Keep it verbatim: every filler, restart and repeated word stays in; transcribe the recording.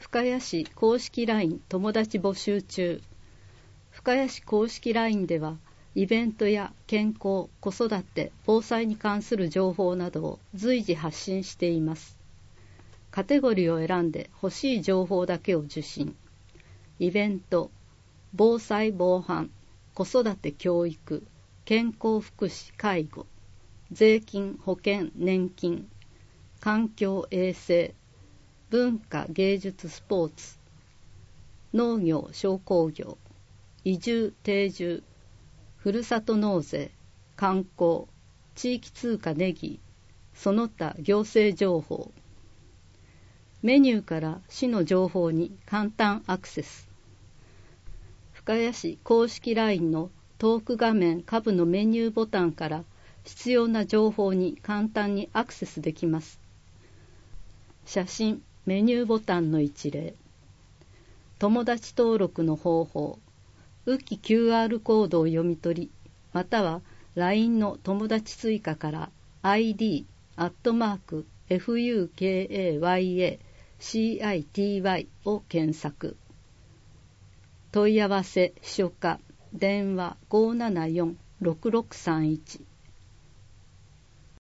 深谷市公式 ライン 友達募集中。深谷市公式 ライン ではイベントや健康、子育て、防災に関する情報などを随時発信しています。カテゴリーを選んで欲しい情報だけを受信。イベント、防災防犯、子育て教育、健康福祉介護、税金保険年金、環境衛生、文化芸術スポーツ、農業商工業、移住定住、ふるさと納税、観光、地域通貨ネギ、その他行政情報。メニューから市の情報に簡単アクセス。深谷市公式 ライン のトーク画面下部のメニューボタンから必要な情報に簡単にアクセスできます。写真、メニューボタンの一例。友達登録の方法。浮き キューアール コードを読み取り、または ライン の友達追加から アイディー アットマーク エフユーケーエーワイエーシーアイティーワイ を検索。問い合わせ、秘書課、電話 ごーななよん ろくろくさんいち